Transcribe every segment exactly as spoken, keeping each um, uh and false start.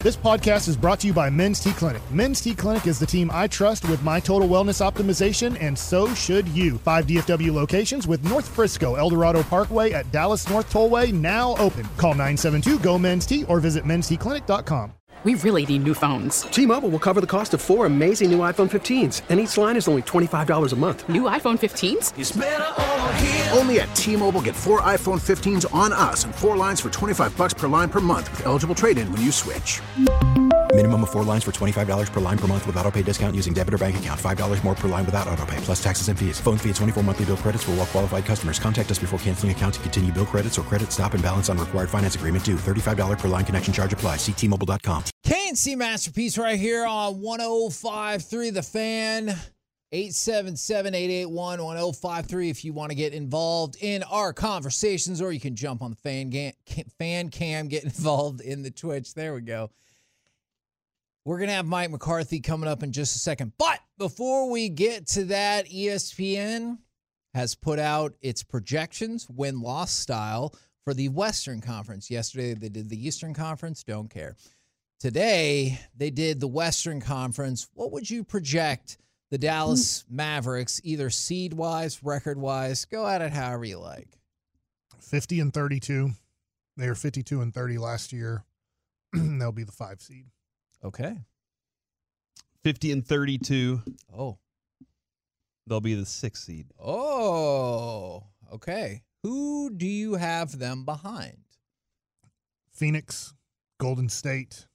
This podcast is brought to you by Men's T Clinic. Men's T Clinic is the team I trust with my total wellness optimization, and so should you. Five D F W locations with North Frisco, El Dorado Parkway at Dallas North Tollway now open. Call nine seven two, G O, men's T or visit mens t clinic dot com. We really need new phones. T-Mobile will cover the cost of four amazing new iPhone fifteens, and each line is only twenty-five dollars a month. New iPhone fifteens? It's better over here. Only at T-Mobile, get four iPhone fifteens on us and four lines for twenty-five bucks per line per month with eligible trade-in when you switch. Minimum of four lines for twenty-five dollars per line per month with autopay discount using debit or bank account. five dollars more per line without autopay, plus taxes and fees. Phone fee at twenty-four monthly bill credits for well-qualified customers. Contact us before canceling account to continue bill credits or credit stop and balance on required finance agreement due. thirty-five dollars per line connection charge applies. See T Mobile dot com. K and C Masterpiece right here on one oh five point three The Fan. eight seven seven, eight eight one, one oh five three if you want to get involved in our conversations, or you can jump on the fan, ga- fan cam, get involved in the Twitch. There we go. We're going to have Mike McCarthy coming up in just a second. But before we get to that, E S P N has put out its projections, win-loss style, for the Western Conference. Yesterday, they did the Eastern Conference. Don't care. Today, they did the Western Conference. What would you project the Dallas Mavericks, either seed-wise, record-wise? Go at it however you like. fifty and thirty-two. They were fifty-two and thirty last year. They'll be the five seed. Okay. fifty and thirty-two. Oh. They'll be the sixth seed. Oh, okay. Who do you have them behind? Phoenix, Golden State,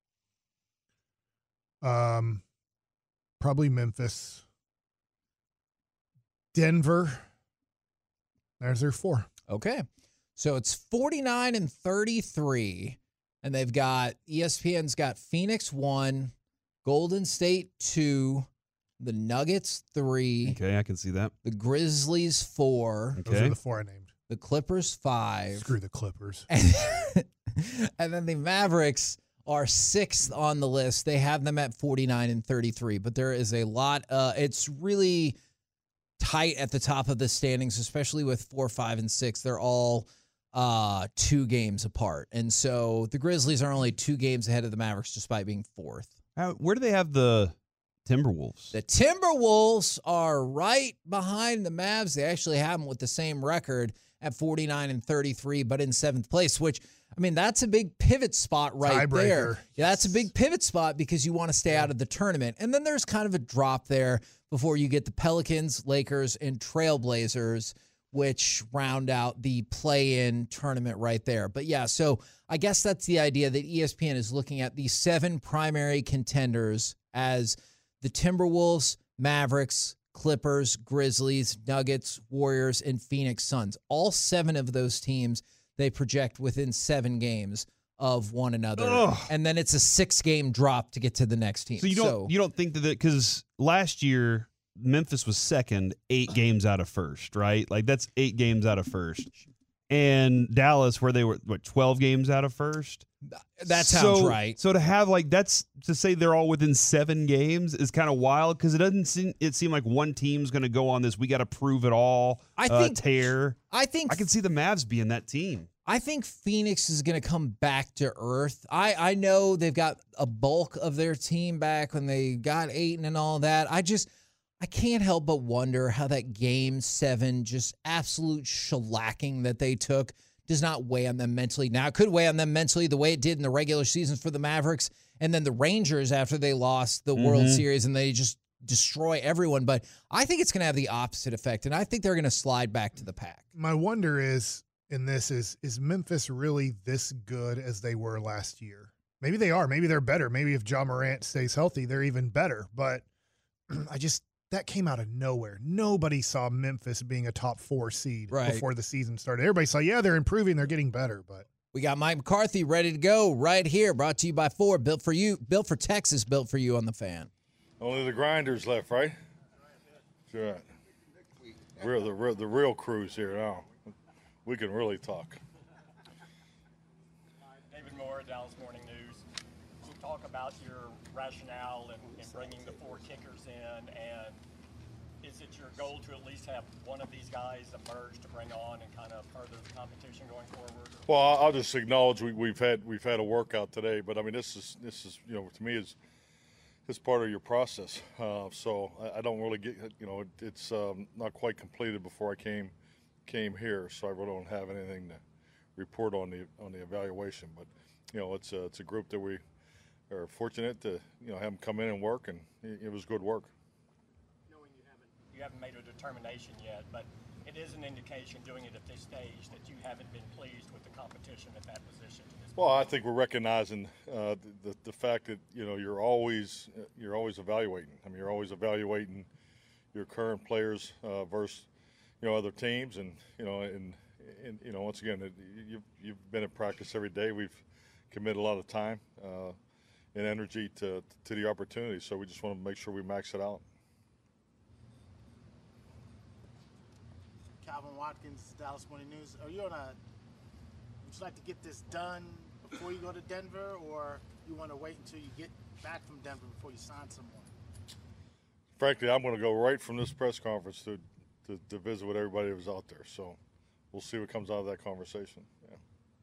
um, probably Memphis, Denver. There's their four. Okay. So it's forty-nine and thirty-three. And they've got, E S P N's got Phoenix one, Golden State two, the Nuggets three. Okay, I can see that. The Grizzlies four. Okay. Those are the four I named. The Clippers five. Screw the Clippers. And, and then the Mavericks are sixth on the list. They have them at forty-nine and thirty-three. But there is a lot. Uh, it's really tight at the top of the standings, especially with four, five, and six. They're all uh, two games apart. And so the Grizzlies are only two games ahead of the Mavericks despite being fourth. How, where do they have the Timberwolves? The Timberwolves are right behind the Mavs. They actually have them with the same record at forty-nine and thirty-three, but in seventh place, which, I mean, that's a big pivot spot right Tiebreaker. there. Yeah, that's a big pivot spot because you want to stay out of the tournament. And then there's kind of a drop there before you get the Pelicans, Lakers, and Trailblazers, which round out the play-in tournament right there. But yeah, so I guess that's the idea that E S P N is looking at the seven primary contenders as the Timberwolves, Mavericks, Clippers, Grizzlies, Nuggets, Warriors, and Phoenix Suns. All seven of those teams they project within seven games of one another. Ugh. And then it's a six-game drop to get to the next team. So you don't so, you don't think that because last year Memphis was second, eight games out of first, right? Like that's eight games out of first. And Dallas, where they were, what, twelve games out of first? That sounds so, right. So to have like that's to say they're all within seven games is kind of wild because it doesn't seem it seem like one team's going to go on this. We got to prove it all. I uh, think tear. I think I can see the Mavs being that team. I think Phoenix is going to come back to earth. I, I know they've got a bulk of their team back when they got Ayton and all that. I just I can't help but wonder how that game seven, just absolute shellacking that they took, does not weigh on them mentally. Now, it could weigh on them mentally the way it did in the regular seasons for the Mavericks and then the Rangers after they lost the mm-hmm. World Series and they just destroy everyone. But I think it's going to have the opposite effect, and I think they're going to slide back to the pack. My wonder is, in this, is is Memphis really this good as they were last year? Maybe they are. Maybe they're better. Maybe if Ja Morant stays healthy, they're even better. But I just... that came out of nowhere. Nobody saw Memphis being a top four seed right. before the season started. Everybody saw, yeah, they're improving, they're getting better. But we got Mike McCarthy ready to go right here. Brought to you by Ford, built for you, built for Texas, built for you on the Fan. Only the grinders left, right? That's right. Real, the real, the real crew's here now. We can really talk. David Moore, Dallas Morning News. Can you talk about your rationale in, in bringing the four kickers in and is it your goal to at least have one of these guys emerge to bring on and kind of further the competition going forward? Well, I'll I'll just acknowledge we, we've had we've had a workout today, but I mean this is this is you know to me is it's part of your process. Uh, so I, I don't really get you know it, it's um, not quite completed before I came came here, so I really don't have anything to report on the on the evaluation. But you know it's a, it's a group that we are fortunate to you know have them come in and work, and it, it was good work. Knowing you haven't you haven't made a determination yet, but it is an indication doing it at this stage that you haven't been pleased with the competition at that position. To this Well, I point. think we're recognizing uh, the, the the fact that you know you're always you're always evaluating. I mean, you're always evaluating your current players uh, versus you know other teams, and you know and, and you know once again it, you've you've been in practice every day. We've committed a lot of time uh, and energy to to the opportunity, so we just want to make sure we max it out. Calvin Watkins, Dallas Morning News. Are you on a? Would you like to get this done before you go to Denver, or you want to wait until you get back from Denver before you sign someone? Frankly, I'm going to go right from this press conference to, to to visit with everybody that was out there. So we'll see what comes out of that conversation. Yeah.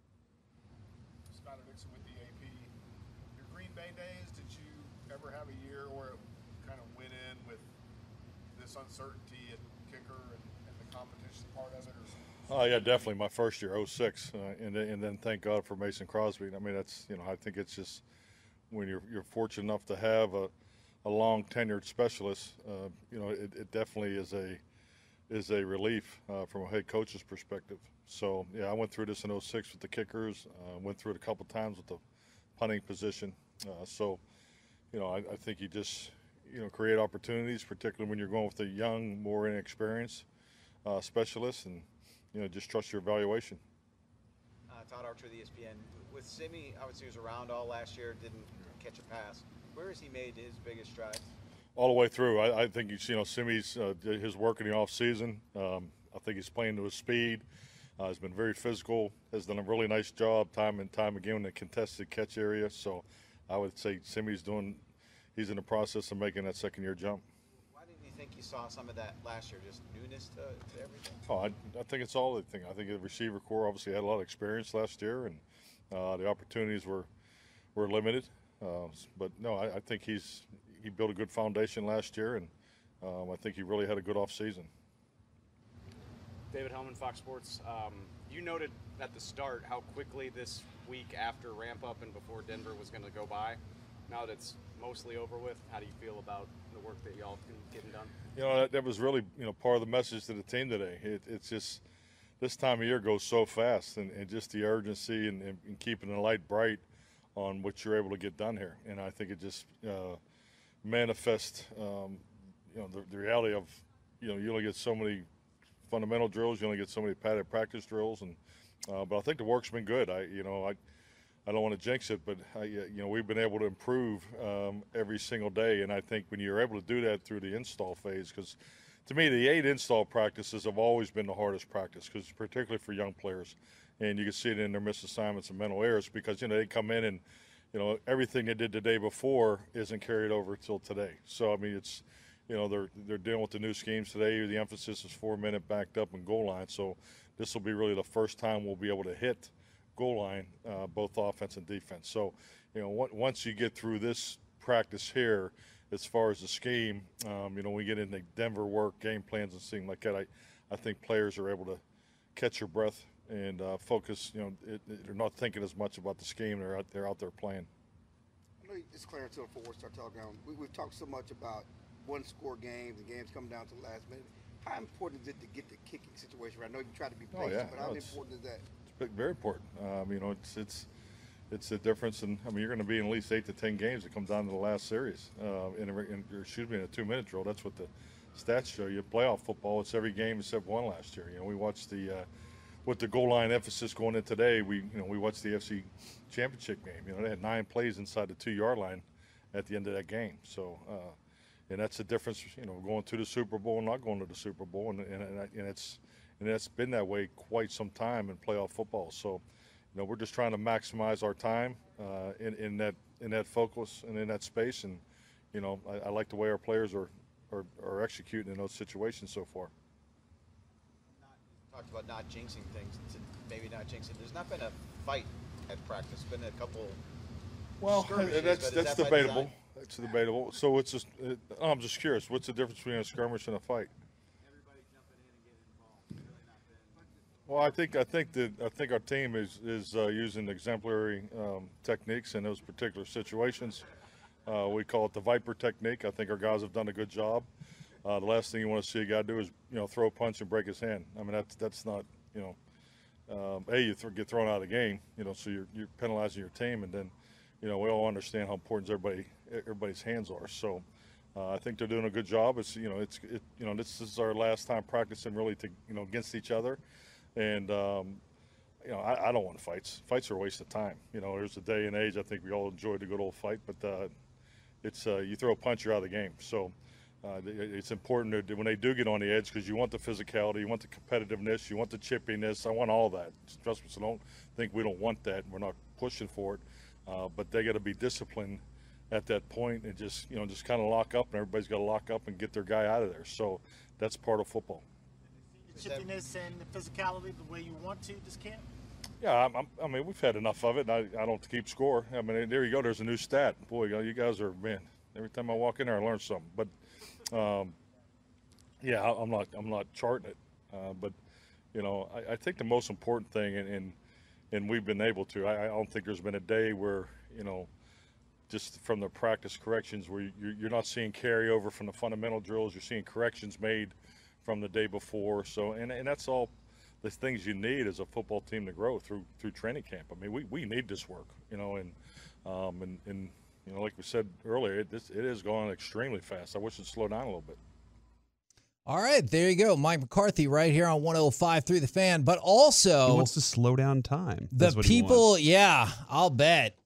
Skylar Dixon with the A P. Your Green Bay days, did you ever have a year where it kind of went in with this uncertainty at kicker and, and the competition part of it? Or Oh yeah, definitely. My first year, oh six, uh, and then, and then thank God for Mason Crosby. I mean, that's you know, I think it's just when you're you're fortunate enough to have a, a long tenured specialist, uh, you know, it, it definitely is a is a relief uh, from a head coach's perspective. So yeah, I went through this in oh six with the kickers. Uh, went through it a couple times with the punting position. Uh, so you know, I, I think you just you know create opportunities, particularly when you're going with a young, more inexperienced uh, specialist, and you know, just trust your evaluation. Uh, Todd Archer, the E S P N. With Simi, obviously he was around all last year, didn't catch a pass. Where has he made his biggest strides? All the way through. I, I think you know Simi's uh, his work in the off season. Um, I think he's playing to his speed. Uh, he's been very physical. Has done a really nice job time and time again in the contested catch area. So I would say Simi's doing. He's in the process of making that second year jump. I think you saw some of that last year, just newness to, to everything? Oh, I, I think it's all the thing. I think the receiver core obviously had a lot of experience last year, and uh, the opportunities were were limited. Uh, but no, I, I think he's he built a good foundation last year, and um, I think he really had a good off season. David Hellman, Fox Sports. Um, you noted at the start how quickly this week after ramp up and before Denver was going to go by. Now that it's mostly over with, how do you feel about the work that y'all been getting done? You know, that, that was really, you know, part of the message to the team today. It, it's just this time of year goes so fast, and, and just the urgency and, and, and keeping the light bright on what you're able to get done here. And I think it just uh, manifests, um, you know, the, the reality of, you know, you only get so many fundamental drills, you only get so many padded practice drills, and uh, but I think the work's been good. I, you know, I. I don't want to jinx it, but I, you know we've been able to improve um, every single day, and I think when you're able to do that through the install phase, because to me the eight install practices have always been the hardest practice, because particularly for young players, and you can see it in their missed assignments and mental errors, because you know they come in and you know everything they did the day before isn't carried over till today. So I mean it's you know they're they're dealing with the new schemes today. The emphasis is four minute backed up and goal line, so this will be really the first time we'll be able to hit goal line, uh, both offense and defense. So, you know, once you get through this practice here, as far as the scheme, um, you know, we get into Denver work, game plans, and things like that. I, I think players are able to catch your breath and uh, focus. You know, it, it, they're not thinking as much about the scheme. They're out, they're out there playing. I know it's Clarence Hill before we start talking. We, we've talked so much about one-score games and games coming down to the last minute. How important is it to get the kicking situation right? I know you try to be patient, oh, yeah. but how no, important is that? Very important. Um, you know, it's it's it's a difference, and I mean, you're going to be in at least eight to ten games that come down to the last series. Uh, in, a, in or excuse me, in a two-minute drill. That's what the stats show you. Playoff football, it's every game except one last year. You know, we watched the uh, with the goal line emphasis going in today. We you know we watched the F C Championship game. You know, they had nine plays inside the two-yard line at the end of that game. So, uh, and that's the difference. You know, going to the Super Bowl and not going to the Super Bowl, and and, and it's. And that's been that way quite some time in playoff football. So, you know, we're just trying to maximize our time uh, in, in that in that focus and in that space. And, you know, I, I like the way our players are are, are executing in those situations so far. Talked about not jinxing things, to maybe not jinxing. There's not been a fight at practice. It's been a couple. Well, skirmishes, that's but is that's that by debatable. design? That's debatable. So it's just, it, I'm just curious. What's the difference between a skirmish and a fight? Well, I think I think that I think our team is is uh, using exemplary um, techniques in those particular situations. Uh, we call it the Viper technique. I think our guys have done a good job. Uh, the last thing you want to see a guy do is, you know, throw a punch and break his hand. I mean, that's that's not, you know, um, a you th- get thrown out of the game, you know, so you're you're penalizing your team, and then, you know, we all understand how important everybody everybody's hands are. So uh, I think they're doing a good job. It's you know it's it, you know this is our last time practicing really to you know against each other, and um, you know I, I don't want fights. Fights are a waste of time. You know, there's a day and age I think we all enjoyed a good old fight, but uh, it's uh, you throw a punch, you're out of the game. So. Uh, it's important to, when they do get on the edge, because you want the physicality, you want the competitiveness, you want the chippiness. I want all that. Trust me, so don't think we don't want that. We're not pushing for it, uh, but they got to be disciplined at that point and just you know just kind of lock up, and everybody's got to lock up and get their guy out of there. So that's part of football. The chippiness and the physicality, the way you want to, this camp. Yeah, I'm, I'm, I mean we've had enough of it. And I, I don't keep score. I mean there you go. There's a new stat. Boy, you guys are man. Every time I walk in there, I learn something. But Um, yeah, I'm not. I'm not charting it, uh, but you know, I, I think the most important thing, and and, and we've been able to. I, I don't think there's been a day where you know, just from the practice corrections, where you're, you're not seeing carryover from the fundamental drills. You're seeing corrections made from the day before. So, and and that's all the things you need as a football team to grow through through training camp. I mean, we, we need this work, you know, and um, and and. You know, like we said earlier, it, this, it is going extremely fast. I wish it'd slow down a little bit. All right, there you go. Mike McCarthy right here on one oh five point three The Fan. But also, he wants to slow down time. The people, yeah, I'll bet,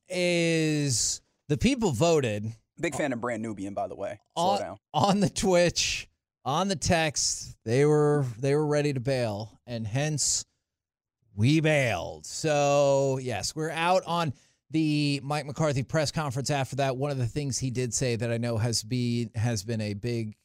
is the people voted. Big fan of Brand Nubian, by the way. Slow on, down. On the Twitch, on the text, they were they were ready to bail, and hence we bailed. So, yes, we're out on the Mike McCarthy press conference after that. One of the things he did say that I know has been has been a big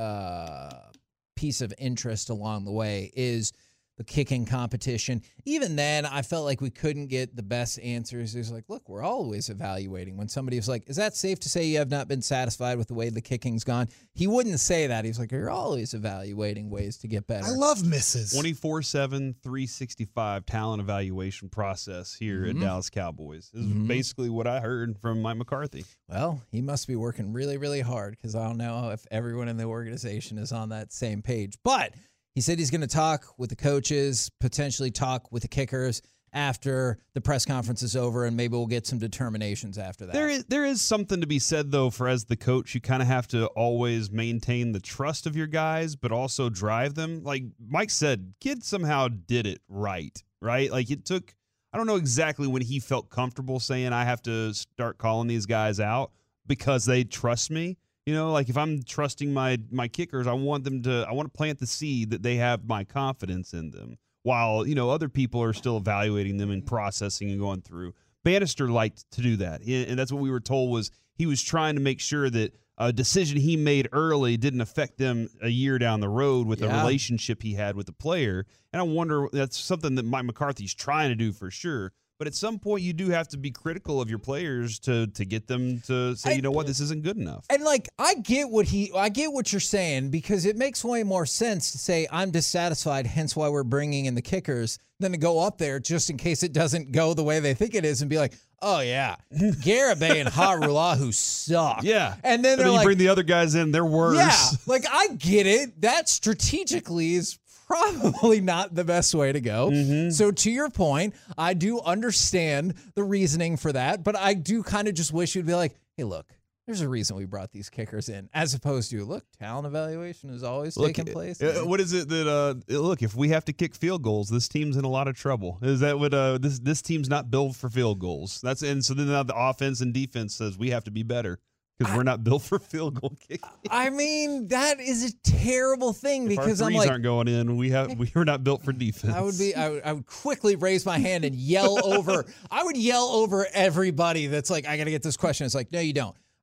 uh, piece of interest along the way is the kicking competition. Even then, I felt like we couldn't get the best answers. It was like, look, we're always evaluating. When somebody was like, is that safe to say you have not been satisfied with the way the kicking's gone? He wouldn't say that. He's like, you're always evaluating ways to get better. I love misses. twenty-four seven, three sixty-five talent evaluation process here Mhm. at Dallas Cowboys. This is Mhm. basically what I heard from Mike McCarthy. Well, he must be working really, really hard because I don't know if everyone in the organization is on that same page. But he said he's going to talk with the coaches, potentially talk with the kickers after the press conference is over, and maybe we'll get some determinations after that. There is there is something to be said, though, for as the coach, you kind of have to always maintain the trust of your guys, but also drive them. Like Mike said, kid somehow did it right, right? Like it took, I don't know exactly when he felt comfortable saying I have to start calling these guys out because they trust me. You know, like if I'm trusting my my kickers, I want them to, I want to plant the seed that they have my confidence in them while, you know, other people are still evaluating them and processing and going through. Bannister liked to do that. And that's what we were told was he was trying to make sure that a decision he made early didn't affect them a year down the road with the Yeah. relationship he had with the player. And I wonder, that's something that Mike McCarthy's trying to do for sure. But at some point, you do have to be critical of your players to to get them to say, you know what, this isn't good enough. And like, I get what he, I get what you're saying because it makes way more sense to say I'm dissatisfied, hence why we're bringing in the kickers, than to go up there just in case it doesn't go the way they think it is and be like, oh yeah, Garibay and Harulahu suck. Yeah, and then and they're then you like, bring the other guys in, they're worse. yeah, like I get it. That strategically is probably not the best way to go. Mm-hmm. So to your point, I do understand the reasoning for that, but I do kind of just wish you'd be like, hey, look, there's a reason we brought these kickers in, as opposed to, look, talent evaluation is always Look, taking place. uh, what is it that uh look, if we have to kick field goals, this team's in a lot of trouble. Is that what uh this this team's not built for field goals? That's and so then now the offense and defense says we have to be better because we're not built for field goal kicking. I mean, that is a terrible thing If because our I'm threes like, aren't going in, we have we are not built for defense. I would be, I would, I would quickly raise my hand and yell over. I would yell over everybody that's like, I got to get this question. It's like, no, you don't.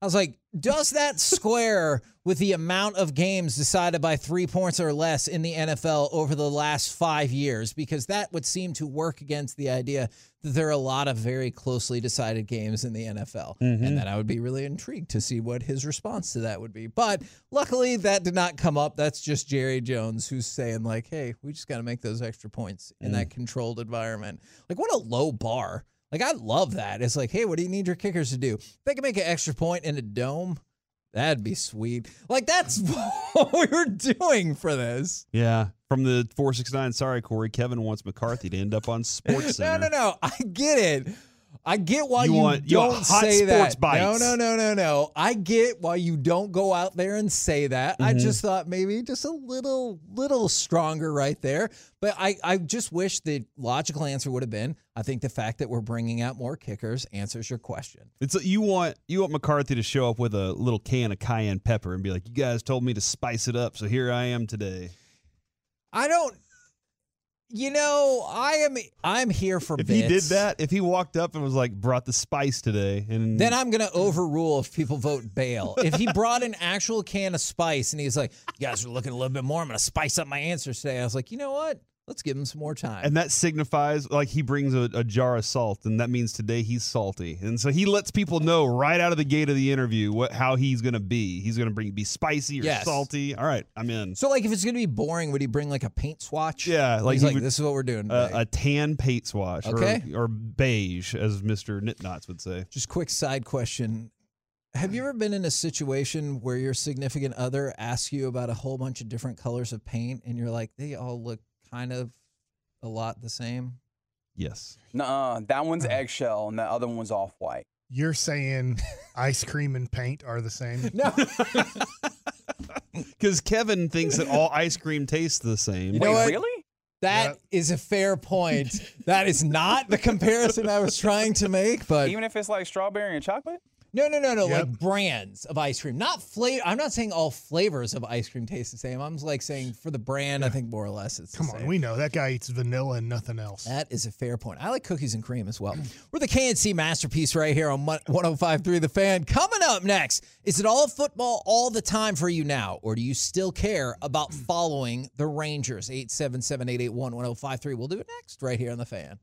I was like, does that square with the amount of games decided by three points or less in the N F L over the last five years? Because that would seem to work against the idea that there are a lot of very closely decided games in the N F L. Mm-hmm. And then I would be really intrigued to see what his response to that would be. But luckily, that did not come up. That's just Jerry Jones who's saying, like, hey, we just got to make those extra points in Mm. that controlled environment. Like, what a low bar. Like, I love that. It's like, hey, what do you need your kickers to do? If they can make an extra point in a dome, that'd be sweet. Like, that's what we were doing for this. Yeah. From the four six nine, sorry, Corey, Kevin wants McCarthy to end up on Sports Center. No, no, no. I get it. I get why You you, want- you don't want hot say sports that. bites. No, no, no, no, no. I get why you don't go out there and say that. I Mhm. just thought maybe just a little, little stronger right there. But I, I just wish the logical answer would have been, I think the fact that we're bringing out more kickers answers your question. It's you want you want McCarthy to show up with a little can of cayenne pepper and be like, you guys told me to spice it up, so here I am today. I don't. You know, I am. I'm here for If bits. he did that, if he walked up and was like, brought the spice today, and Then I'm going to overrule if people vote bail. If he brought an actual can of spice and he's like, you guys are looking a little bit more, I'm going to spice up my answers today. I was like, you know what? Let's give him some more time. and that signifies like he brings a, a jar of salt, and that means today he's salty, and so he lets people know right out of the gate of the interview what how he's going to be. He's going to bring be spicy or Yes. salty. All right, I'm in. So, like, if it's going to be boring, would he bring, like, a paint swatch? Yeah, like He's he like, would- this is what we're doing Uh, today. a tan paint swatch, Okay. or, or beige, as Mister Nitnots would say. Just quick side question. Have you ever been in a situation where your significant other asks you about a whole bunch of different colors of paint and you're like, they all look kind of a lot the same? Yes. Nuh-uh. That one's eggshell and the other one's off-white. You're saying ice cream and paint are the same? No. Because Kevin thinks that all ice cream tastes the same. You know what? Really? That is a fair point. That is not the comparison I was trying to make, but Even if it's like strawberry and chocolate? no, no, no, no. Yep. Like brands of ice cream, not flavor. I'm not saying all flavors of ice cream taste the same. I'm like saying for the brand, I think more or less it's Come the on, same. we know that guy eats vanilla and nothing else. That is a fair point. I like cookies and cream as well. We're the K N C Masterpiece right here on one oh five point three The Fan. Coming up next, is it all football all the time for you now, or do you still care about following the Rangers? eight seven seven, eight eight one, one oh five three. We'll do it next right here on The Fan.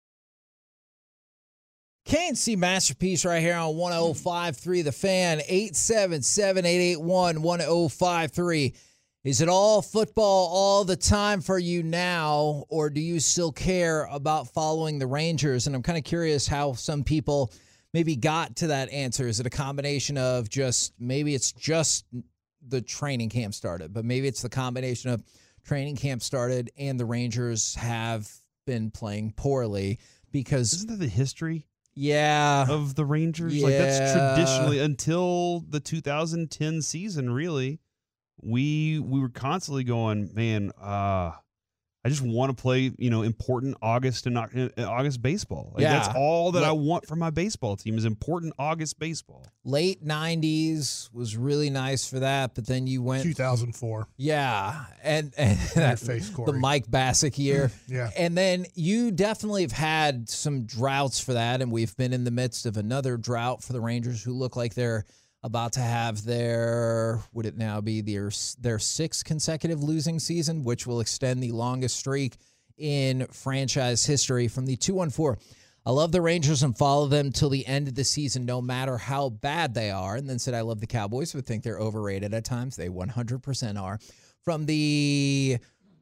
K N C Masterpiece right here on one oh five point three The Fan. eight seven seven, eight eight one, one oh five three. Is it all football all the time for you now, or do you still care about following the Rangers? And I'm kind of curious how some people maybe got to that answer. Is it a combination of just maybe it's just the training camp started, but maybe it's the combination of training camp started and the Rangers have been playing poorly because Isn't that the history yeah, of the Rangers? Like that's Yeah. traditionally until the two thousand ten season, really. We we were constantly going, man, uh, I just want to play, you know, important August and Oc- uh, August baseball. Like, that's Yeah. all that I Like- want from my baseball team is important August baseball. late nineties was really nice for that, but then you went two thousand four. Yeah, and and Your face, the Corey. Mike Bassick year. Yeah. And then you definitely have had some droughts for that, and we've been in the midst of another drought for the Rangers, who look like they're about to have their, would it now be their their sixth consecutive losing season, which will extend the longest streak in franchise history from the two one four. I love the Rangers and follow them till the end of the season, no matter how bad they are. And then said, I love the Cowboys, but think they're overrated at times. They one hundred percent are. From the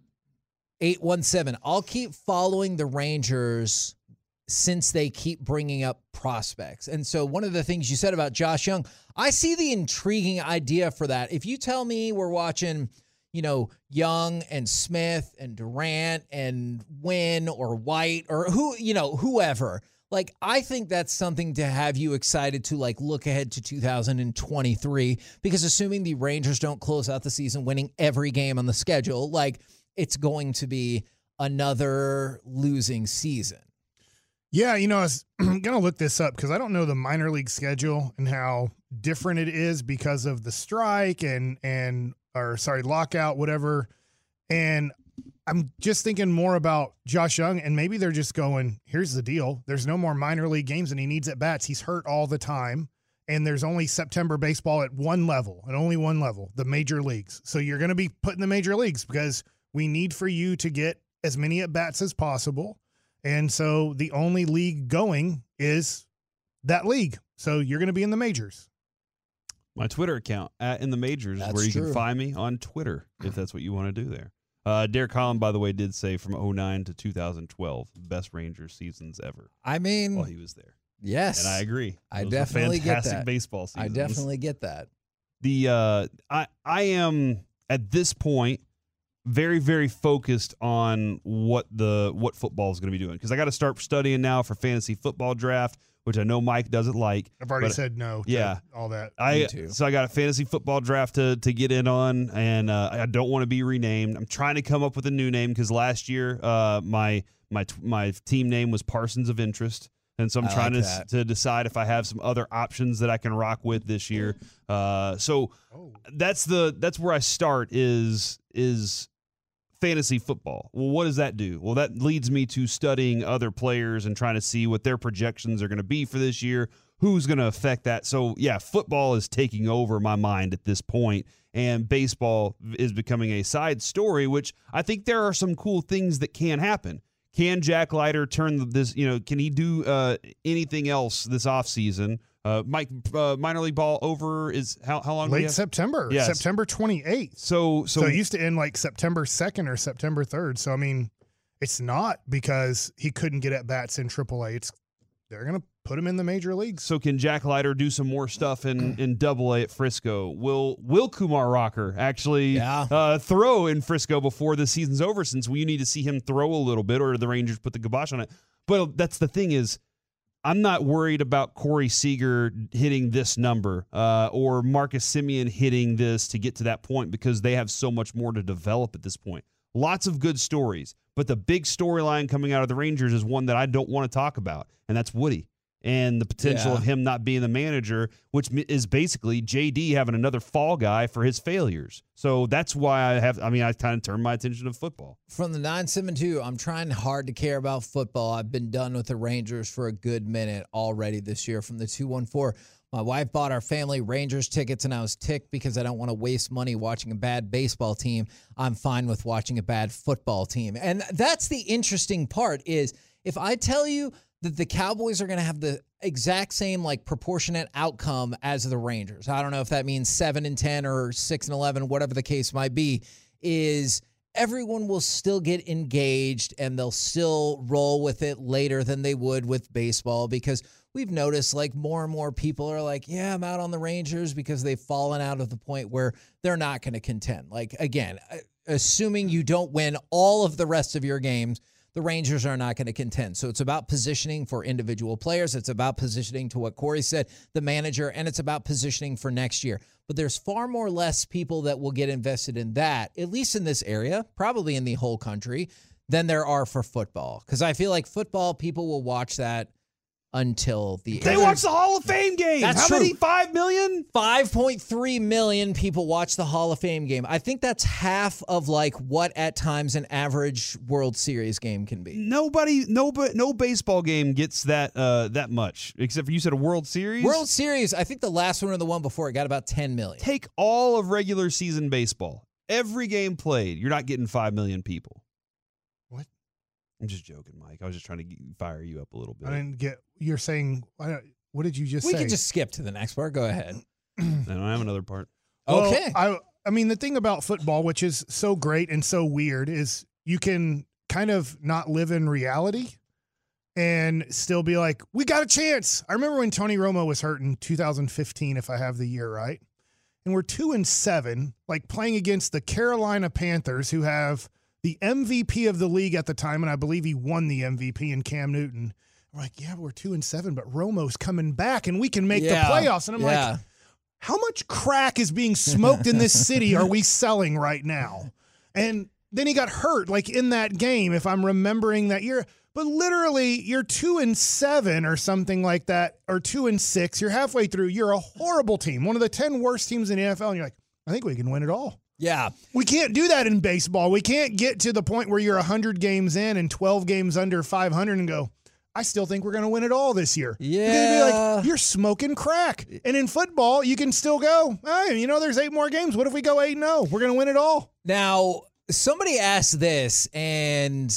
eight one seven, I'll keep following the Rangers since they keep bringing up prospects. And so one of the things you said about Josh Young, I see the intriguing idea for that. If you tell me we're watching, you know, Young and Smith and Durant and Wynn or White or who, you know, whoever, like, I think that's something to have you excited to, like, look ahead to two thousand twenty-three, because assuming the Rangers don't close out the season winning every game on the schedule, like, it's going to be another losing season. Yeah, you know, I was going to look this up because I don't know the minor league schedule and how different it is because of the strike and, and or sorry, lockout, whatever. And I'm just thinking more about Josh Young, and maybe they're just going, here's the deal. There's no more minor league games, and he needs at-bats. He's hurt all the time. and there's only September baseball at one level, and only one level, the major leagues. So you're going to be put in the major leagues because we need for you to get as many at-bats as possible. And so the only league going is that league. So you're going to be in the majors. My Twitter account, at In the Majors, That's where you true. can find me on Twitter, if that's what you want to do there. Uh, Derek Holland, by the way, did say from oh nine to two thousand twelve, best Rangers seasons ever. I mean, while he was there. Yes. And I agree. I Those were definitely get fantastic that. baseball I seasons. definitely get that. The uh, I I am at this point very very focused on what the what football is going to be doing, because I got to start studying now for fantasy football draft, which I know Mike doesn't like. I've already but- said no to Yeah, all that. I Me too. so I got a fantasy football draft to to get in on, and uh, I don't want to be renamed. I'm trying to come up with a new name because last year uh, my my my team name was Parsons of Interest. And so I'm I trying like to that. to decide if I have some other options that I can rock with this year. Uh, so that's the that's where I start is is fantasy football. Well, what does that do? Well, that leads me to studying other players and trying to see what their projections are going to be for this year, who's going to affect that. So, yeah, football is taking over my mind at this point, and baseball is becoming a side story, which I think there are some cool things that can happen. Can Jack Leiter turn this, you know, can he do uh, anything else this offseason? Uh, Mike, uh, minor league ball over is how, how long? do we Late have? September, Yes. September twenty-eighth. So, so, So it used to end like September second or September third. So, I mean, it's not because he couldn't get at bats in triple A. It's they're going to put him in the major leagues. So can Jack Leiter do some more stuff in, in double A at Frisco? Will Will Kumar Rocker actually Yeah. uh, throw in Frisco before the season's over, since we need to see him throw a little bit, or the Rangers put the kibosh on it? But that's the thing is, I'm not worried about Corey Seager hitting this number uh, or Marcus Semien hitting this to get to that point, because they have so much more to develop at this point. Lots of good stories, but the big storyline coming out of the Rangers is one that I don't want to talk about, and that's Woody and the potential Yeah. of him not being the manager, which mi- is basically J D having another fall guy for his failures. So that's why I have, I mean, I kind of turned my attention to football. From the nine seven two, I'm trying hard to care about football. I've been done with the Rangers for a good minute already this year. From the two one four, my wife bought our family Rangers tickets, and I was ticked because I don't want to waste money watching a bad baseball team. I'm fine with watching a bad football team. And that's the interesting part is if I tell you that the Cowboys are going to have the exact same like proportionate outcome as the Rangers. I don't know if that means seven and ten or six and eleven, whatever the case might be, is everyone will still get engaged and they'll still roll with it later than they would with baseball, because we've noticed like more and more people are like, yeah, I'm out on the Rangers because they've fallen out of the point where they're not going to contend. Like, again, assuming you don't win all of the rest of your games, the Rangers are not going to contend. So it's about positioning for individual players. It's about positioning to what Corey said, the manager, and it's about positioning for next year. But there's far more less people that will get invested in that, at least in this area, probably in the whole country, than there are for football. Because I feel like football, people will watch that until the They end. watch the Hall of Fame game. That's How true. many? Five million? five point three million people watch the Hall of Fame game. I think that's half of like what at times an average World Series game can be. Nobody, no, no baseball game gets that uh, that much, except for you said a World Series. World Series, I think the last one or the one before it got about ten million. Take all of regular season baseball. Every game played, you're not getting five million people. What? I'm just joking, Mike. I was just trying to get, fire you up a little bit. I didn't get. You're saying. I don't- What did you just We say? can just skip to the next part. Go ahead. I don't have another part. Well, Okay. I I mean, the thing about football, which is so great and so weird, is you can kind of not live in reality and still be like, we got a chance. I remember when Tony Romo was hurt in two thousand fifteen, if I have the year right. And we're two and seven, like playing against the Carolina Panthers, who have the M V P of the league at the time, and I believe he won the M V P in Cam Newton. We're like, yeah, we're two and seven, but Romo's coming back, and we can make Yeah. the playoffs. And I'm Yeah. like, how much crack is being smoked in this city are we selling right now? And then he got hurt, like in that game, if I'm remembering that year. But literally, you're two and seven or something like that, or two and six. You're halfway through. You're a horrible team, one of the ten worst teams in the N F L. And you're like, I think we can win it all. Yeah. We can't do that in baseball. We can't get to the point where you're one hundred games in and twelve games under five hundred and go, I still think we're going to win it all this year. Yeah. You're going to be like, you're smoking crack. And in football, you can still go, hey, you know, there's eight more games. What if we go eight and oh? We're going to win it all. Now, somebody asked this, and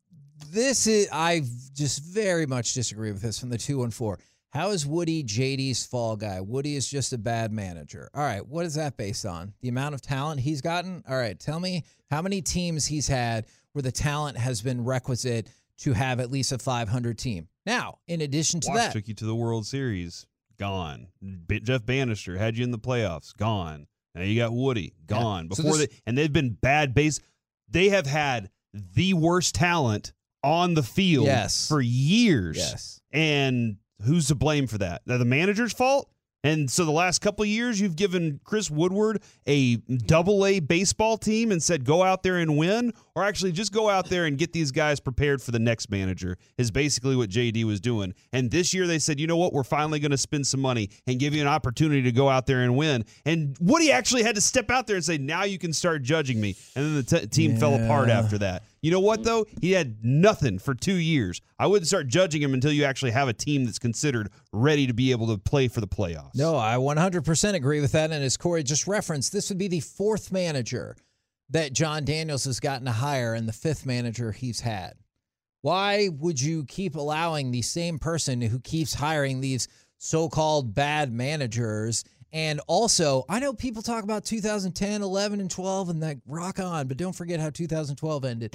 this is, I just very much disagree with this from the two one four. How is Woody J D's fall guy? Woody is just a bad manager. All right, what is that based on? The amount of talent he's gotten? All right, tell me how many teams he's had where the talent has been requisite to have at least a five hundred team. Now, in addition to Wash that. took you to the World Series. Gone. B- Jeff Bannister had you in the playoffs. Gone. Now you got Woody. Gone. Yeah. So Before this- they, and they've been bad base. They have had the worst talent on the field Yes. for years. Yes. And who's to blame for that? Now, the manager's fault? And so the last couple of years, you've given Chris Woodward a double-A baseball team and said, go out there and win, or actually just go out there and get these guys prepared for the next manager is basically what J D was doing. And this year they said, you know what, we're finally going to spend some money and give you an opportunity to go out there and win. And Woody actually had to step out there and say, now you can start judging me. And then the t- team Yeah. fell apart after that. You know what, though? He had nothing for two years. I wouldn't start judging him until you actually have a team that's considered ready to be able to play for the playoffs. No, I one hundred percent agree with that. And as Corey just referenced, this would be the fourth manager that John Daniels has gotten to hire and the fifth manager he's had. Why would you keep allowing the same person who keeps hiring these so-called bad managers? And also, I know people talk about two thousand ten, eleven, and twelve and that rock on, but don't forget how two thousand twelve ended.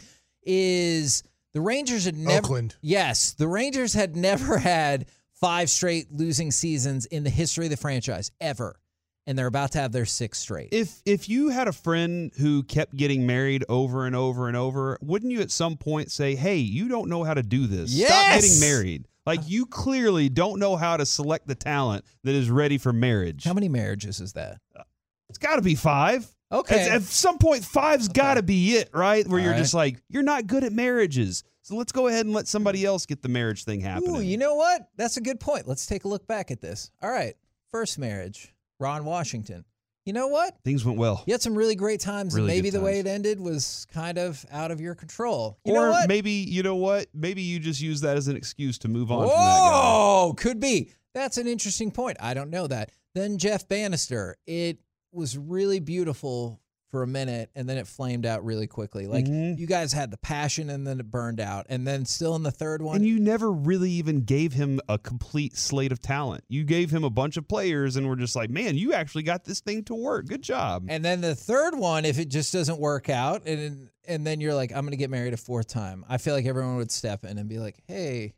Is the Rangers had never Oakland. Yes, the Rangers had never had five straight losing seasons in the history of the franchise ever. And they're about to have their sixth straight. If if you had a friend who kept getting married over and over and over, wouldn't you at some point say, hey, you don't know how to do this. Yes! Stop getting married. Like, you clearly don't know how to select the talent that is ready for marriage. How many marriages is that? It's got to be five. Okay. At, at some point, five's got to be it, right? Where All you're right. just like, you're not good at marriages. So let's go ahead and let somebody else get the marriage thing happening. Ooh, you know what? That's a good point. Let's take a look back at this. All right. First marriage, Ron Washington. You know what? Things went well. You had some really great times, Really and maybe good the way times. it ended was kind of out of your control. You or know what? maybe, you know what? Maybe you just use that as an excuse to move on from that guy. Oh, could be. That's an interesting point. I don't know that. Then Jeff Bannister. It was really beautiful for a minute, and then it flamed out really quickly. Like, Mhm. you guys had the passion, and then it burned out. And then still in the third one. And you never really even gave him a complete slate of talent. You gave him a bunch of players and were just like, man, you actually got this thing to work. Good job. And then the third one, if it just doesn't work out, and and then you're like, I'm going to get married a fourth time, I feel like everyone would step in and be like, hey,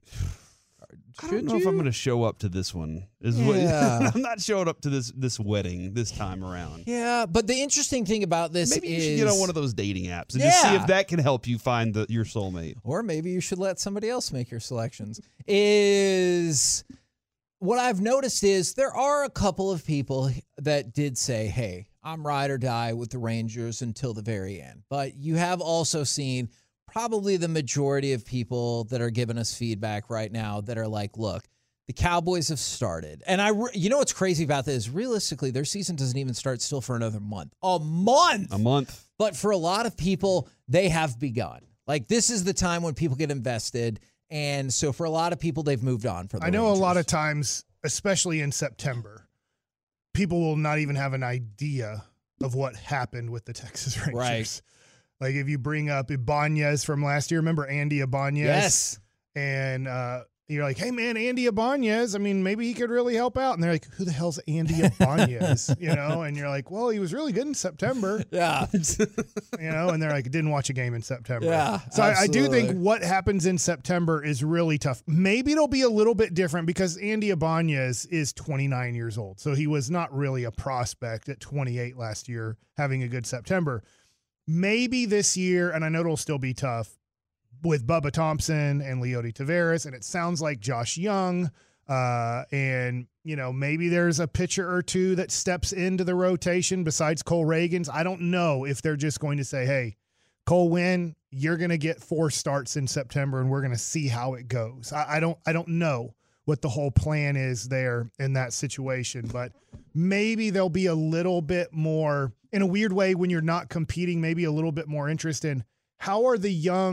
I should don't know you? if I'm going to show up to this one. Is Yeah. what, I'm not showing up to this this wedding this time around. Yeah, but the interesting thing about this Maybe you is... should get on one of those dating apps and just see Yeah. if that can help you find the, your soulmate. Or maybe you should let somebody else make your selections. Is what I've noticed is there are a couple of people that did say, hey, I'm ride or die with the Rangers until the very end. But you have also seen probably the majority of people that are giving us feedback right now that are like, look, the Cowboys have started. And I, re- you know what's crazy about this? Realistically, their season doesn't even start still for another month. A month! A month. But for a lot of people, they have begun. Like, this is the time when people get invested. And so for a lot of people, they've moved on from the I know Rangers. a lot of times, especially in September, people will not even have an idea of what happened with the Texas Rangers. Right. Like, if you bring up Ibanez from last year, remember Andy Ibanez? Yes. And uh, you're like, hey, man, Andy Ibanez, I mean, maybe he could really help out. And they're like, who the hell's Andy Ibanez? You know? And you're like, well, he was really good in September. Yeah. You know? And they're like, didn't watch a game in September. Yeah, So I, I do absolutely. think what happens in September is really tough. Maybe it'll be a little bit different because Andy Ibanez is twenty-nine years old. So he was not really a prospect at twenty-eight last year, having a good September. Maybe this year, and I know it'll still be tough, with Bubba Thompson and Leody Taveras, and it sounds like Josh Young, uh, and, you know, maybe there's a pitcher or two that steps into the rotation besides Cole Reagans. I don't know if they're just going to say, hey, Cole Winn, you're going to get four starts in September, and we're going to see how it goes. I, I don't I don't know what the whole plan is there in that situation, but maybe there'll be a little bit more, in a weird way, when you're not competing, maybe a little bit more interest in how are the young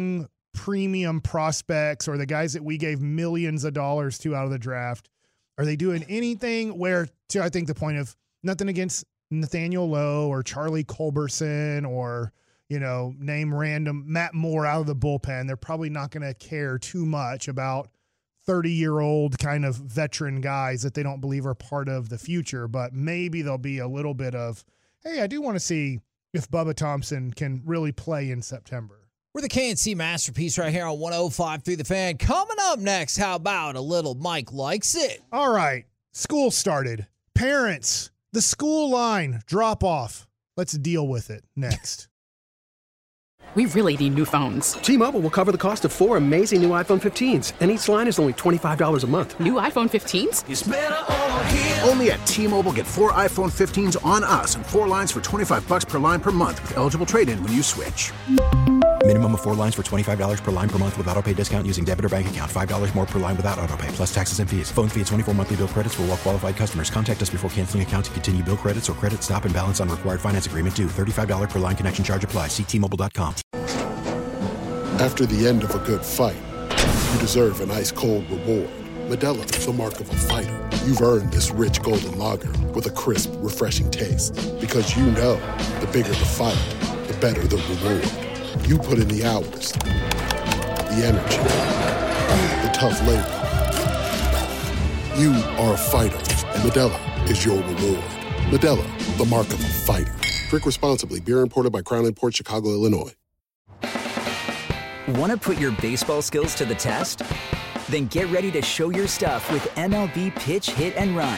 premium prospects or the guys that we gave millions of dollars to out of the draft? Are they doing anything where, to I think the point of nothing against Nathaniel Lowe or Charlie Culberson or, you know, name random Matt Moore out of the bullpen. They're probably not going to care too much about thirty-year-old kind of veteran guys that they don't believe are part of the future, but maybe there'll be a little bit of, hey, I do want to see if Bubba Thompson can really play in September. We're the K N C Masterpiece right here on one oh five point three The Fan. Coming up next, how about a little Mike Likes It? All right, school started. Parents, the school line, drop off. Let's deal with it next. We really need new phones. T-Mobile will cover the cost of four amazing new iPhone fifteens, and each line is only twenty-five dollars a month. New iPhone fifteens? It's better over here. Only at T-Mobile, get four iPhone fifteens on us and four lines for twenty-five bucks per line per month with eligible trade-in when you switch. Minimum of four lines for twenty-five dollars per line per month with auto pay discount using debit or bank account. five dollars more per line without auto pay, plus taxes and fees. Phone fee at twenty-four monthly bill credits for well-qualified customers. Contact us before canceling account to continue bill credits or credit stop and balance on required finance agreement due. thirty-five dollars per line connection charge applies. See T Mobile dot com. After the end of a good fight, you deserve an ice-cold reward. Modelo is the mark of a fighter. You've earned this rich golden lager with a crisp, refreshing taste. Because you know, the bigger the fight, the better the reward. You put in the hours, the energy, the tough labor. You are a fighter, and Modelo is your reward. Modelo, the mark of a fighter. Drink responsibly. Beer imported by Crown Imports, Chicago, Illinois. Want to put your baseball skills to the test? Then get ready to show your stuff with M L B Pitch, Hit, and Run.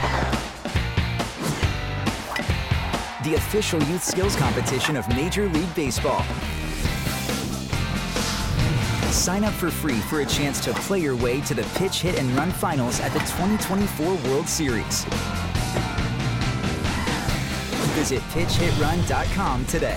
The official youth skills competition of Major League Baseball. Sign up for free for a chance to play your way to the Pitch, Hit, and Run finals at the twenty twenty-four World Series. Visit pitch hit run dot com today.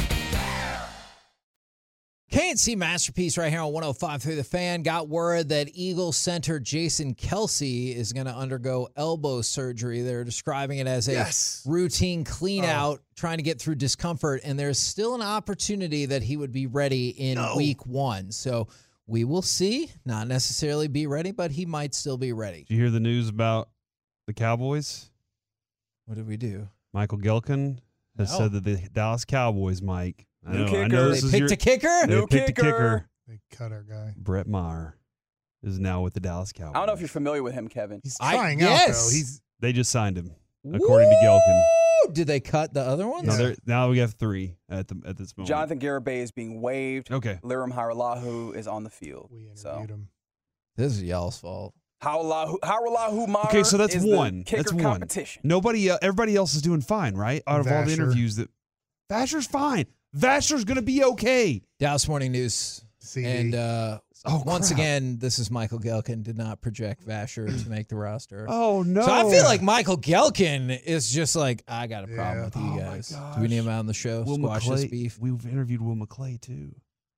K N C Masterpiece right here on one oh five point three The Fan. Got word that Eagles center Jason Kelce is going to undergo elbow surgery. They're describing it as a yes. routine clean out, oh. trying to get through discomfort, and there's still an opportunity that he would be ready in no. week one. So we will see. Not necessarily be ready, but he might still be ready. Did you hear the news about the Cowboys? What did we do? Michael Gilkin has No. said that the Dallas Cowboys, Mike, I New know, kicker. I know this They is picked your, a kicker? They New picked a kicker. kicker. They cut our guy. Brett Maher is now with the Dallas Cowboys. I don't know if you're familiar with him, Kevin. He's I- trying out, yes. though. He's They just signed him, according to Gilkin. Woo! Did they cut the other ones? No, Yeah. they're- now we have three at the at this moment. Jonathan Garibay is being waived. Okay. Liram Haralahu is on the field. we interviewed So him. This is y'all's fault. Haralahu, Haralahu Maher Okay, so that's is one. the kicker That's one. competition. Nobody, uh, everybody else is doing fine, right? Out of all the Vasher. interviews, that Vasher's fine. Vasher's going to be okay. Dallas Morning News. C D. And uh, Oh, once crap. again, this is Michael Gelkin. Did not project Vasher to make the roster. Oh no! So I feel like Michael Gelkin is just like, I got a problem Yeah. with you Oh, my guys. Do we gosh. need him out on the show? Will Squash this McClay. beef. We've interviewed Will McClay too.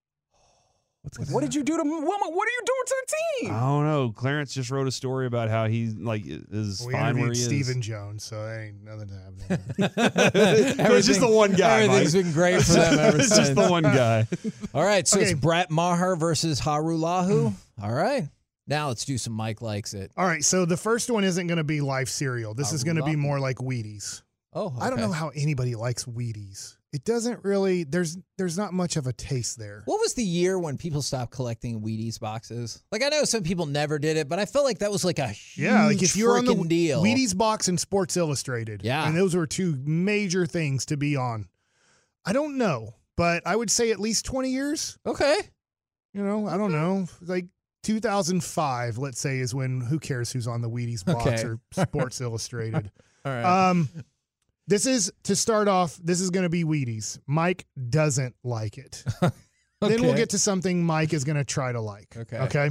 What's gonna What did you do to Wilma? What are you doing to the team? I don't know. Clarence just wrote a story about how he like is We fine where interviewed he Stephen is. Jones, so it ain't nothing happening. So it's just the one guy. Everything's Mike. been great for them ever It's since. just the one guy. All right, so Okay. it's Brett Maher versus Harulahu. All right. Now let's do some Mike Likes It. All right, so the first one isn't going to be life cereal. This is going to be Alright. more like Wheaties. Oh, I don't okay. know how anybody likes Wheaties. It doesn't really. There's there's not much of a taste there. What was the year when people stopped collecting Wheaties boxes? Like, I know some people never did it, but I felt like that was like a huge Yeah, like if you're on the freaking deal. Wheaties box and Sports Illustrated. Yeah. And those were two major things to be on. I don't know, but I would say at least twenty years. Okay. You know, I don't know. Like two thousand five, let's say, is when who cares who's on the Wheaties box Okay. or Sports Illustrated. All right. Um, this is, to start off, this is going to be Wheaties. Mike doesn't like it. Then we'll Okay. get to something Mike is going to try to like. Okay. Okay.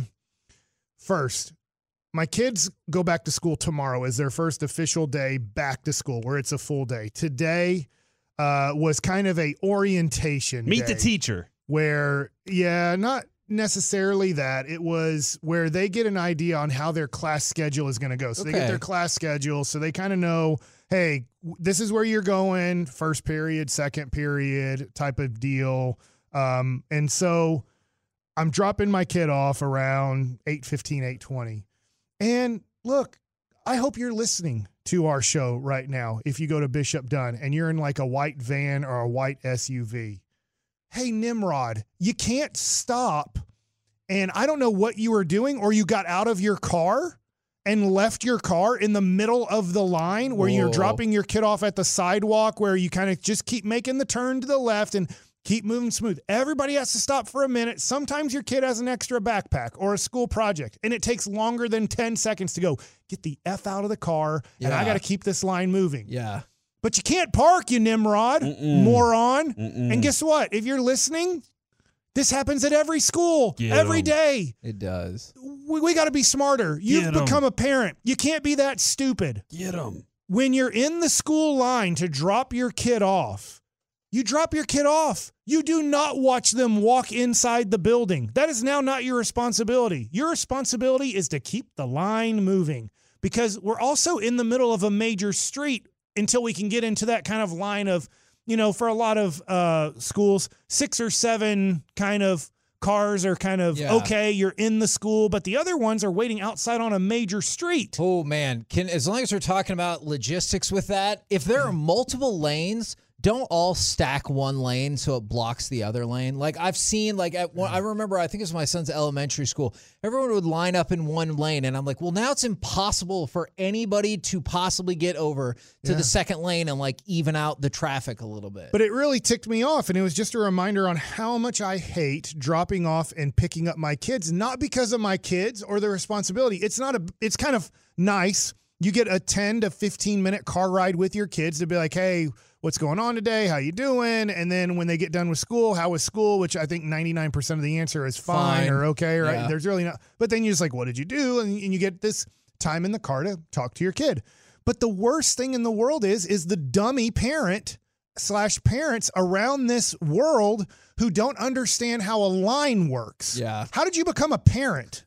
First, my kids go back to school tomorrow as their first official day back to school, where it's a full day. Today uh, was kind of a orientation Meet the day teacher. where, yeah, not necessarily that. It was where they get an idea on how their class schedule is going to go. So they get Okay. their class schedule, so they kind of know, hey, w- this is where you're going, first period, second period type of deal. Um, and so I'm dropping my kid off around eight fifteen, eight twenty. And look, I hope you're listening to our show right now. If you go to Bishop Dunn and you're in like a white van or a white S U V, hey, Nimrod, you can't stop. And I don't know what you were doing, or you got out of your car and left your car in the middle of the line where Whoa. You're dropping your kid off at the sidewalk, where you kind of just keep making the turn to the left and keep moving smooth. Everybody has to stop for a minute. Sometimes your kid has an extra backpack or a school project, and it takes longer than ten seconds to go, get the F out of the car, yeah. and I got to keep this line moving. Yeah. But you can't park, you Nimrod, Mm-mm. moron. Mm-mm. And guess what? If you're listening, this happens at every school, Get every 'em. day. It does. We, we got to be smarter. You've Get 'em. become a parent. You can't be that stupid. Get them. When you're in the school line to drop your kid off, you drop your kid off. You do not watch them walk inside the building. That is now not your responsibility. Your responsibility is to keep the line moving, because we're also in the middle of a major street until we can get into that kind of line of, you know, for a lot of uh, schools, six or seven kind of cars are kind of, Yeah. okay, you're in the school, but the other ones are waiting outside on a major street. Oh, man. Can as long as we're talking about logistics with that, if there are multiple lanes, don't all stack one lane so it blocks the other lane. Like I've seen, like at one, I remember, I think it was my son's elementary school, everyone would line up in one lane, and I'm like, well, now it's impossible for anybody to possibly get over to Yeah. the second lane and like even out the traffic a little bit. But it really ticked me off, and it was just a reminder on how much I hate dropping off and picking up my kids, not because of my kids or the responsibility. It's not a, it's kind of nice. You get a ten to fifteen minute car ride with your kids to be like, hey, what's going on today? How you doing? And then when they get done with school, how was school? Which I think ninety-nine percent of the answer is fine, Fine. or okay, right? Yeah. There's really not. But then you're just like, what did you do? And, and you get this time in the car to talk to your kid. But the worst thing in the world is, is the dummy parent slash parents around this world who don't understand how a line works. Yeah. How did you become a parent?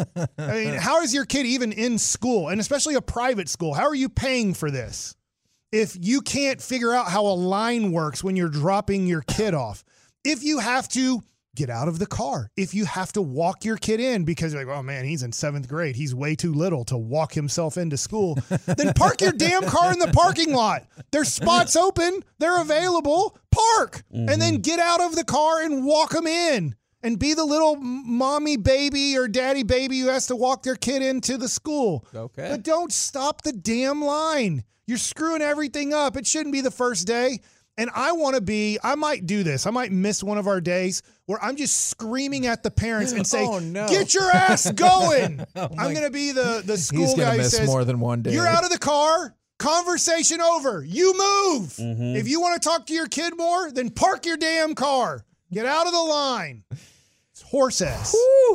I mean, how is your kid even in school, and especially a private school? How are you paying for this if you can't figure out how a line works when you're dropping your kid off? If you have to get out of the car, if you have to walk your kid in because you're like, oh man, he's in seventh grade, he's way too little to walk himself into school, then park your damn car in the parking lot. There's spots open, they're available, park, Mm-hmm. and then get out of the car and walk them in. And be the little mommy baby or daddy baby who has to walk their kid into the school. Okay. But don't stop the damn line. You're screwing everything up. It shouldn't be the first day. And I want to be, I might do this. I might miss one of our days where I'm just screaming at the parents and say, Oh, no. get your ass going. Oh, my- I'm going to be the, the school He's guy gonna who miss says, more than one day. you're out of the car. Conversation over. You move. Mhm. If you want to talk to your kid more, then park your damn car. Get out of the line. It's horse ass.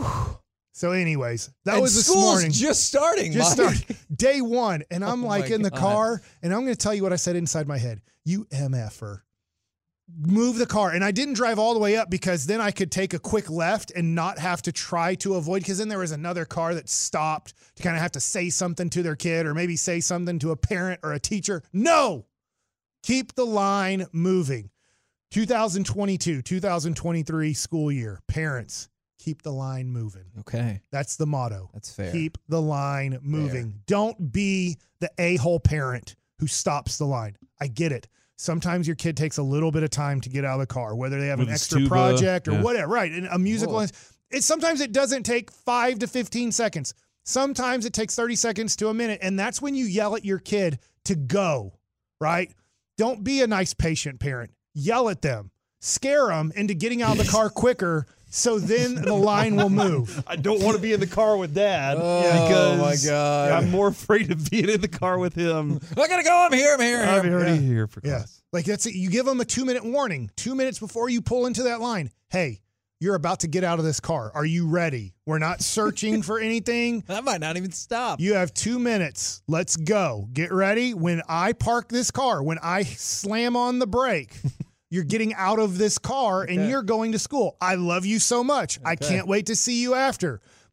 So anyways, that And was this school's morning. just starting, Just Mike. started. Day one. And I'm Oh like my in the God. car, and I'm going to tell you what I said inside my head. You M F-er. Move the car. And I didn't drive all the way up because then I could take a quick left and not have to try to avoid, because then there was another car that stopped to kind of have to say something to their kid or maybe say something to a parent or a teacher. No. Keep the line moving. twenty twenty-two, twenty twenty-three school year. Parents, keep the line moving. Okay. That's the motto. That's fair. Keep the line moving. Don't be the a-hole parent who stops the line. I get it. Sometimes your kid takes a little bit of time to get out of the car, whether they have With an his extra tuba, project or yeah. whatever. Right. And a musical. Whoa. It's sometimes it doesn't take five to fifteen seconds. Sometimes it takes thirty seconds to a minute. And that's when you yell at your kid to go, right? Don't be a nice patient parent. Yell at them. Scare them into getting out of the car quicker, so then the line will move. I don't want to be in the car with Dad Oh, because my God. I'm more afraid of being in the car with him. I gotta go. I'm here. I'm here. I'm I'm here. already here for Yeah. class. Like that's it. You give them a two minute warning, two minutes before you pull into that line. Hey, you're about to get out of this car. Are you ready? We're not searching for anything. That might not even stop. You have two minutes. Let's go. Get ready. When I park this car, when I slam on the brake, you're getting out of this car and Okay. you're going to school. I love you so much. I Okay. can't wait to see you after.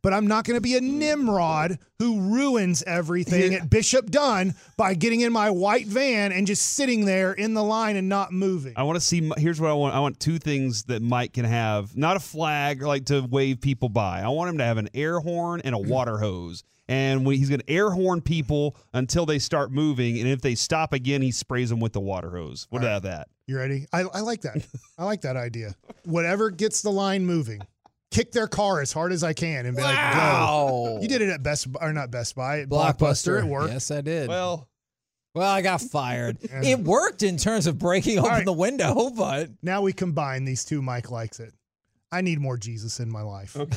but I'm not going to be a Nimrod who ruins everything at Bishop Dunn by getting in my white van and just sitting there in the line and not moving. I want to see, here's what I want. I want two things that Mike can have. Not a flag like to wave people by. I want him to have an air horn and a water hose. And when he's going to air horn people until they start moving. And if they stop again, he sprays them with the water hose. What about that? You ready? I, I like that. I like that idea. Whatever gets the line moving. Kick their car as hard as I can and be like, go. You did it at Best Buy, or not Best Buy, at Blockbuster. It worked. Yes, I did. Well, well, I got fired. It worked in terms of breaking open right. the window, but now we combine these two. Mike likes it. I need more Jesus in my life. Okay.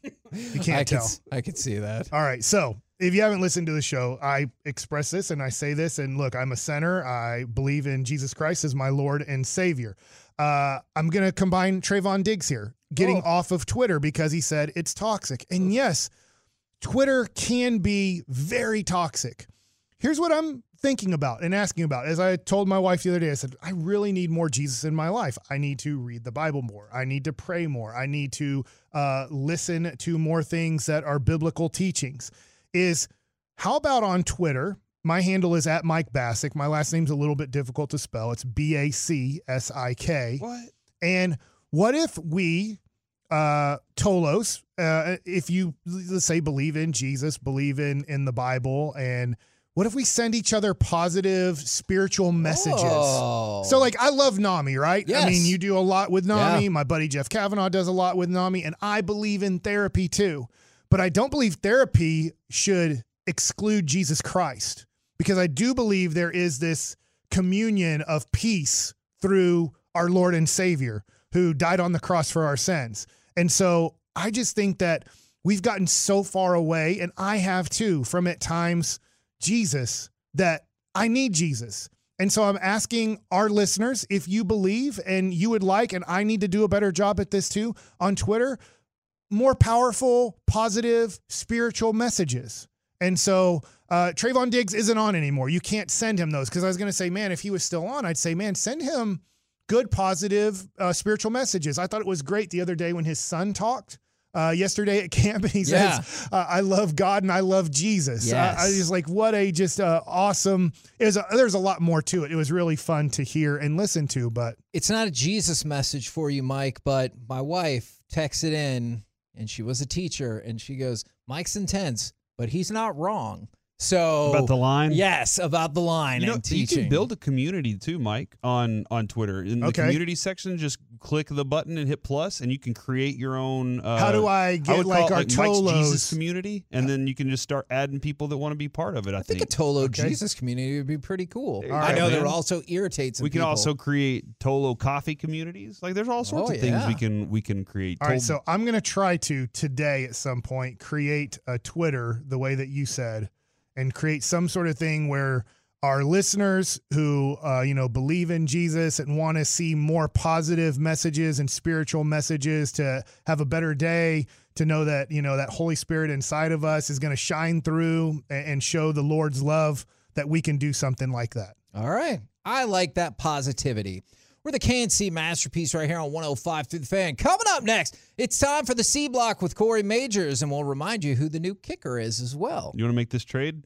You can't I tell. Could, I could see that. All right. So if you haven't listened to the show, I express this and I say this. And look, I'm a sinner. I believe in Jesus Christ as my Lord and Savior. Uh, I'm going to combine Trayvon Diggs here, getting oh. off of Twitter because he said it's toxic. And yes, Twitter can be very toxic. Here's what I'm thinking about and asking about. As I told my wife the other day, I said, I really need more Jesus in my life. I need to read the Bible more. I need to pray more. I need to uh, listen to more things that are biblical teachings. Is how about on Twitter? My handle is at Mike Bacsik. My last name's a little bit difficult to spell. It's B A C S I K. What? And what if we, uh, Tolos, uh, if you, let's say, believe in Jesus, believe in, in the Bible, and what if we send each other positive spiritual messages? Oh. So, like, I love NAMI, right? Yes. I mean, you do a lot with NAMI. Yeah. My buddy Jeff Kavanaugh does a lot with NAMI, and I believe in therapy too. But I don't believe therapy should exclude Jesus Christ, because I do believe there is this communion of peace through our Lord and Savior who died on the cross for our sins. And so I just think that we've gotten so far away, and I have too, from at times Jesus, that I need Jesus. And so I'm asking our listeners, if you believe and you would like, and I need to do a better job at this too, on Twitter, more powerful, positive, spiritual messages. And so uh, Trayvon Diggs isn't on anymore. You can't send him those, because I was going to say, man, if he was still on, I'd say, man, send him good, positive, uh, spiritual messages. I thought it was great the other day when his son talked. Uh, yesterday at camp, and he Yeah. says, uh, I love God and I love Jesus. Yes. Uh, I was like, what a just uh, awesome, it was a, there's a lot more to it. It was really fun to hear and listen to, but. It's not a Jesus message for you, Mike, but my wife texted in, and she was a teacher, and she goes, Mike's intense, but he's not wrong. So About the line? Yes, about the line You know, and you teaching. can build a community too, Mike, on on Twitter. In the Okay. community section, just click the button and hit plus, and you can create your own. Uh, How do I get would like call our it, like, Mike's Tolos? Jesus community, and then you can just start adding people that want to be part of it. I, I think a Tolo Jesus community would be pretty cool. you I go, know that man. would also irritate some we can people. also create Tolo coffee communities. Like there's all sorts Oh, of things yeah. we can we can create. All right, Tol- so I'm going to try to today at some point create a Twitter the way that you said, and create some sort of thing where our listeners who uh, you know believe in Jesus and want to see more positive messages and spiritual messages to have a better day, to know that you know that Holy Spirit inside of us is going to shine through and, and show the Lord's love, that we can do something like that. All right. I like that positivity. We're the K N C Masterpiece right here on one oh five through the Fan. Coming up next, it's time for the C Block with Corey Majors, and we'll remind you who the new kicker is as well. You want to make this trade?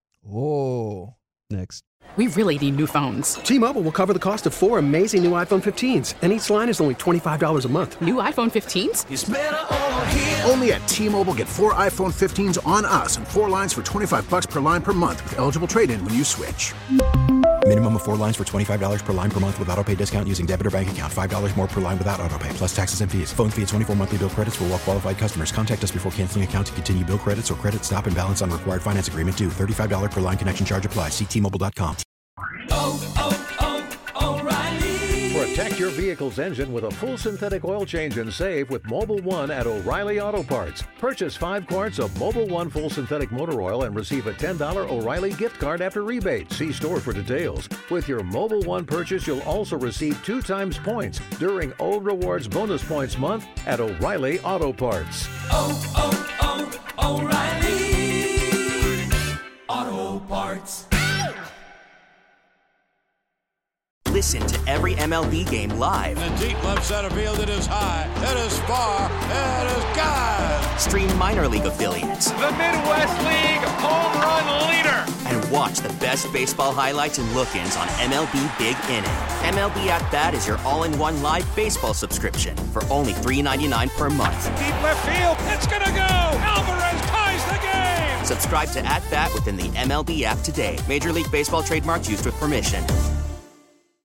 Whoa. Next. We really need new phones. T-Mobile will cover the cost of four amazing new iPhone fifteens, and each line is only twenty-five dollars a month. New iPhone fifteens? It's better over here. Only at T-Mobile, get four iPhone fifteens on us and four lines for twenty-five bucks per line per month with eligible trade-in when you switch. Minimum of four lines for twenty-five dollars per line per month with autopay discount using debit or bank account. five dollars more per line without autopay, plus taxes and fees. Phone fee at twenty-four monthly bill credits for well-qualified customers. Contact us before canceling account to continue bill credits or credit stop and balance on required finance agreement due. thirty-five dollars per line connection charge applies. See T Mobile dot com. Oh, oh, oh, O'Reilly. Protect your vehicle's engine with a full synthetic oil change and save with Mobile One at O'Reilly Auto Parts. Purchase five quarts of Mobile One full synthetic motor oil and receive a ten dollars O'Reilly gift card after rebate. See store for details. With your Mobile One purchase, you'll also receive two times points during O Rewards Bonus Points Month at O'Reilly Auto Parts. Oh, oh, oh, O'Reilly Auto Parts. Listen to every M L B game live. In the deep left center field, it is high, it is far, it is gone. Stream minor league affiliates. The Midwest League home run leader. And watch the best baseball highlights and look-ins on M L B Big Inning. M L B At Bat is your all-in-one live baseball subscription for only three dollars and ninety-nine cents per month. Deep left field, it's gonna go! Alvarez ties the game! Subscribe to At Bat within the M L B app today. Major League Baseball trademarks used with permission.